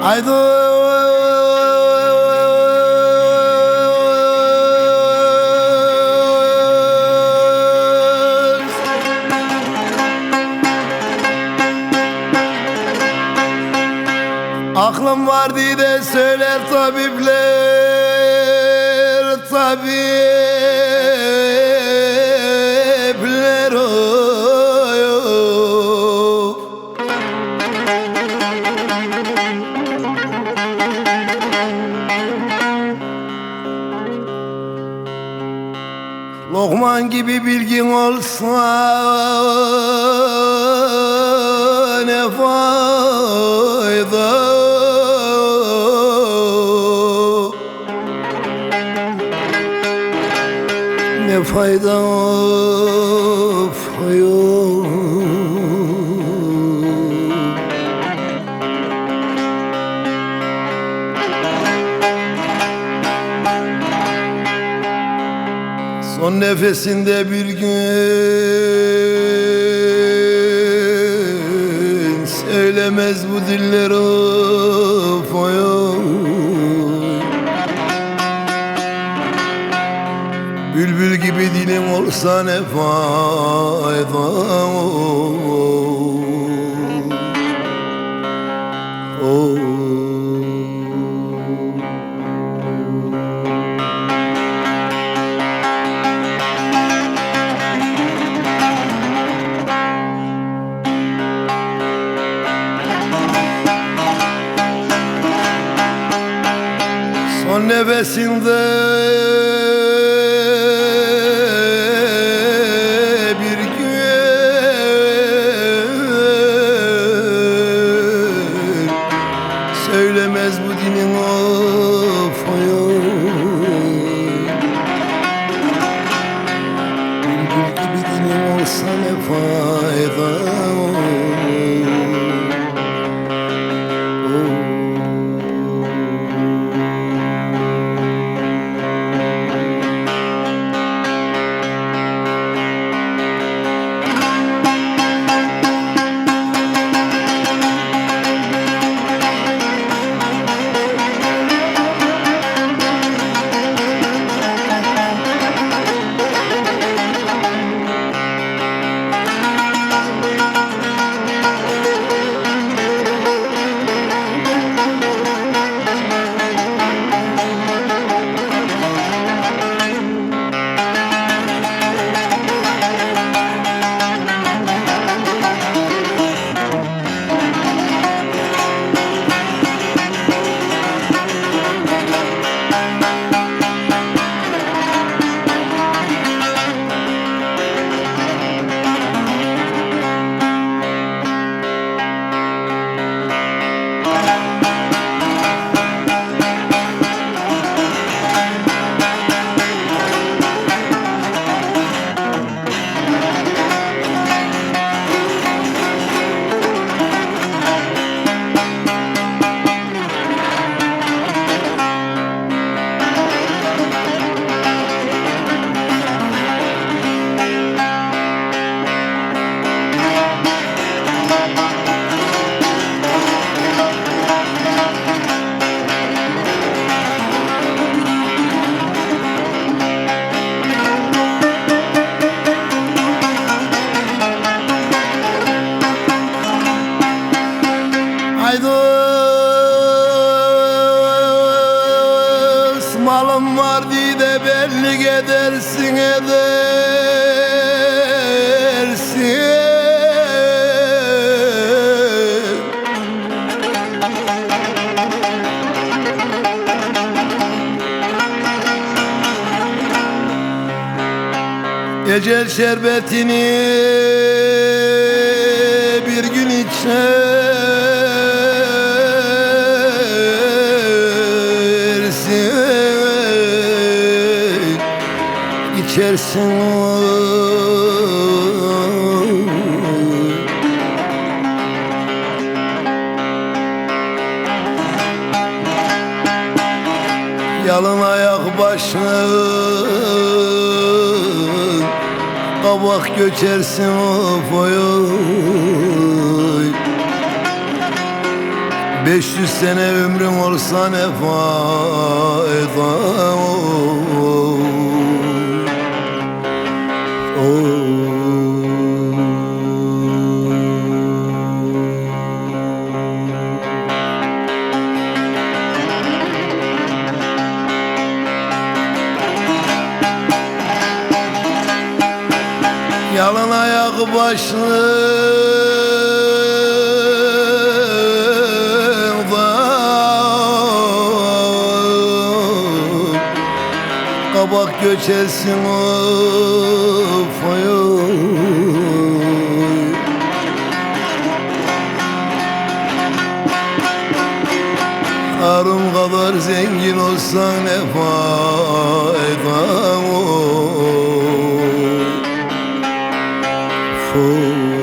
Haydi aklım var diye de söyler tabipler, tabipler oy, oy. Lokman gibi bilgin olsa ne fayda, ne fayda of yok. Son nefesinde bir gün söylemez bu diller of oy, oy. Bülbül gibi dilim olsa ne fayda, oh. Son nefesinde bir gün söylemez bu dinin of oy, oy. Bülbül gibi dilim olsa ne fayda, oh. Malım var diye de belli edersin, edersin. Ecel şerbetini bir gün içersin, yalın ayak başın kabak göçersin of oy, oy. 500 sene ömrün olsa ne fayda. Yalın ayak başlığında kabak göçersin of oy oy. Harun kadar zengin olsan ne fayda oy. Oh